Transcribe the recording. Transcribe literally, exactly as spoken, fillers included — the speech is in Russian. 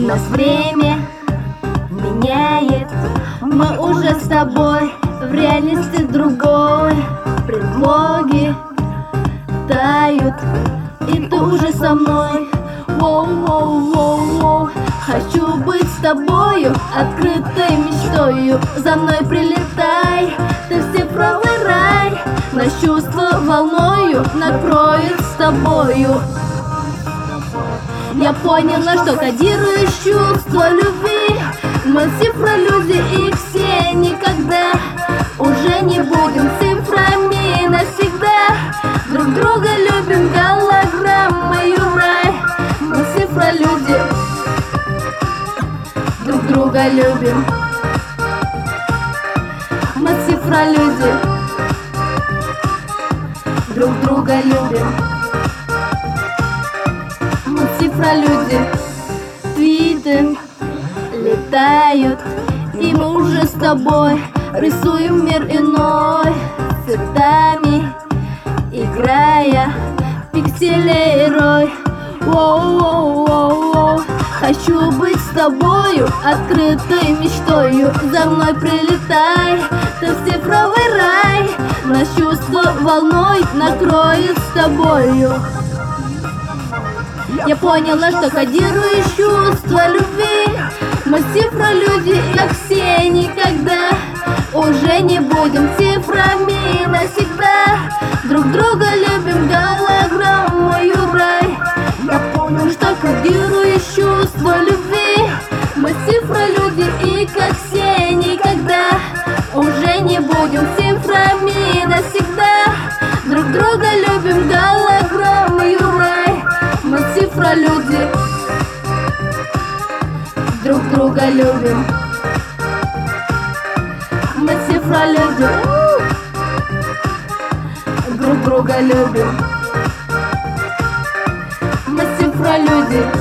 Нас время меняет, мы уже с тобой в реальности другой. Предлоги тают, и ты уже со мной. Воу-воу-воу-воу. Хочу быть с тобою, открытой мечтою. За мной прилетай, ты в цифровой рай. Нас чувство волною накроет с тобою. Я поняла, что кодируешь чувство любви. Мы цифролюди, и все никогда уже не будем цифрами навсегда. Друг друга любим, голограммою рай. Мы цифролюди, друг друга любим. Мы цифролюди, друг друга любим. Мы цифролюди. Твиты летают, и мы уже с тобой рисуем мир иной, цветами играя пикселей рой. Воу-воу-воу-воу. Хочу быть с тобою, открытой мечтою. За мной прилетай, ты в цифровой рай. Нас чувство волной накроет с тобою. Я поняла, что кодируешь чувство любви. Мы цифролюди, как все никогда уже не будем цифрами навсегда. Друг друга любим, голограммою рай. Я понял, что кодируешь чувство любви. Мы цифролюди, и как все никогда уже не будем цифрами навсегда. Друг друга любим, голограммою рай. Мы цифролюди, друг друга любим. Мы цифролюди, друг друга любим. Мы цифролюди.